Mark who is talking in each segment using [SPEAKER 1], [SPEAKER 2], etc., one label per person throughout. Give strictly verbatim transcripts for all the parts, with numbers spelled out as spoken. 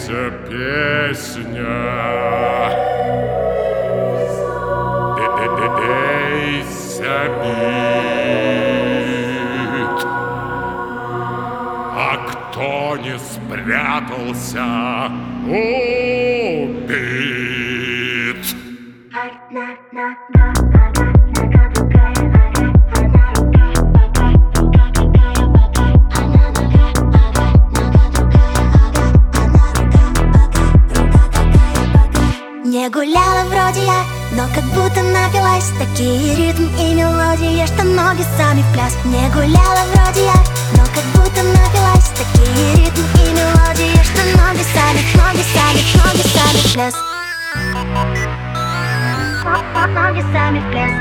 [SPEAKER 1] Лейся, песня, лейся, бит. А кто не спрятался, убит.
[SPEAKER 2] Не гуляла вроде я, но как будто напилась. Такие ритм и мелодии, что ноги сами в пляс. Не гуляла вроде я, но как будто напилась. Такие ритм и мелодии, что ноги сами, ноги сами, ноги сами в пляс. Ноги сами в пляс.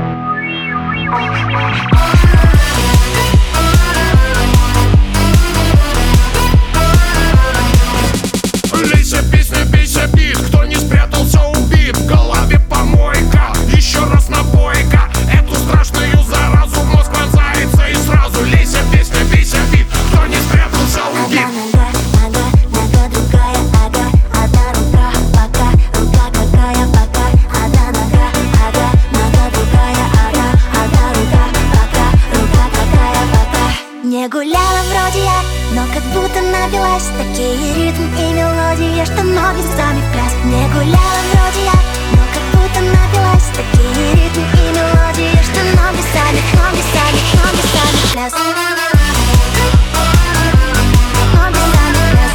[SPEAKER 1] Лейся, песня, бейся, бит. Кто не спрятался, убит. В голове помойка, еще раз напойка. Эту страшную заразу в мозг вонзается и сразу. Лейся, песня, бейся, бит. Кто не спрятался, убит.
[SPEAKER 2] Одна нога, нога, нога другая, ага. Одна рука, пока, рука какая, пока. Одна нога, ага, нога другая, ага. Одна рука, пока, рука какая, пока. Не гуляла вроде я, но как будто напилась. Такие ритм и мелодии, что ноги сами в пляс. Не гуляла вроде я, но как будто напилась. Такие ритм и мелодии, что ноги сами, ноги сами, ноги сами в пляс. Ноги сами в пляс.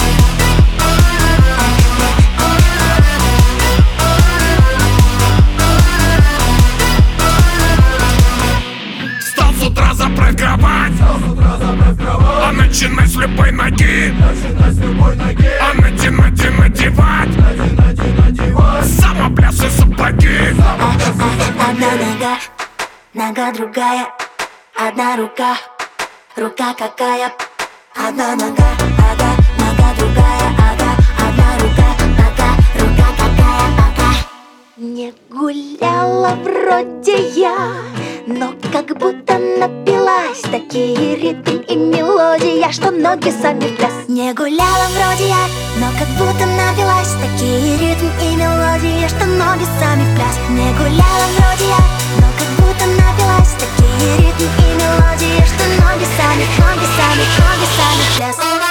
[SPEAKER 1] Встал с утра, заправь кровать. А начинай с любой ноги. А надевать, надевать. Самоплясы сапоги.
[SPEAKER 2] Одна нога, нога другая. Одна рука, рука какая. Одна нога, ага, нога другая, ага. Одна рука, пока, рука какая, пока. Не гуляла вроде я, но как будто напилась. Такие ритм и мелодия, что ноги сами в пляс. Не гуляла вроде я, но как будто напилась. Такие ритм и мелодии, что ноги сами в пляс. Не гуляла вроде я, но как будто напилась. Такие ритм и мелодии, что ноги сами, ноги сами, ноги сами в пляс.